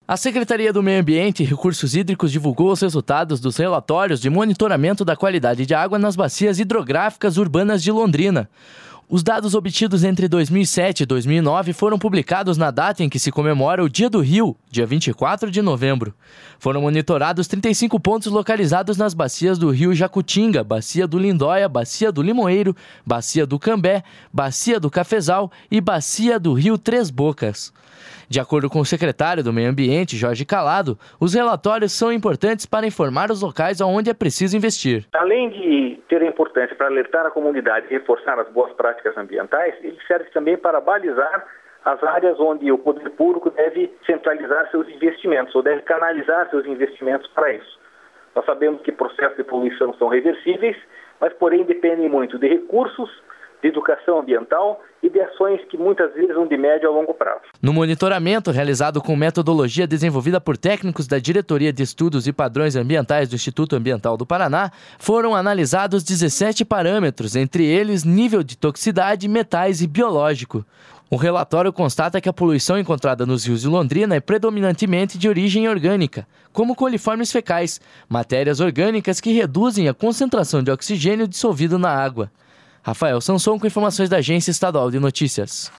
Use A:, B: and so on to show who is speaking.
A: A Secretaria do Meio Ambiente e Recursos Hídricos divulgou os resultados dos relatórios de monitoramento da qualidade de água nas bacias hidrográficas urbanas de Londrina. Os dados obtidos entre 2007 e 2009 foram publicados na data em que se comemora o Dia do Rio, dia 24 de novembro. Foram monitorados 35 pontos localizados nas bacias do Rio Jacutinga, Bacia do Lindóia, Bacia do Limoeiro, Bacia do Cambé, Bacia do Cafezal e Bacia do Rio Três Bocas. De acordo com o secretário do Meio Ambiente, Jorge Calado, os relatórios são importantes para informar os locais onde é preciso investir.
B: Além de ter importância para alertar a comunidade e reforçar as boas práticas ambientais, ele serve também para balizar as áreas onde o poder público deve centralizar seus investimentos ou deve canalizar seus investimentos para isso. Nós sabemos que processos de poluição são reversíveis, mas porém dependem muito de recursos, de educação ambiental e de ações que muitas vezes são de médio a longo prazo.
A: No monitoramento realizado com metodologia desenvolvida por técnicos da Diretoria de Estudos e Padrões Ambientais do Instituto Ambiental do Paraná, foram analisados 17 parâmetros, entre eles nível de toxicidade, metais e biológico. O relatório constata que a poluição encontrada nos rios de Londrina é predominantemente de origem orgânica, como coliformes fecais, matérias orgânicas que reduzem a concentração de oxigênio dissolvido na água. Rafael Sanson com informações da Agência Estadual de Notícias.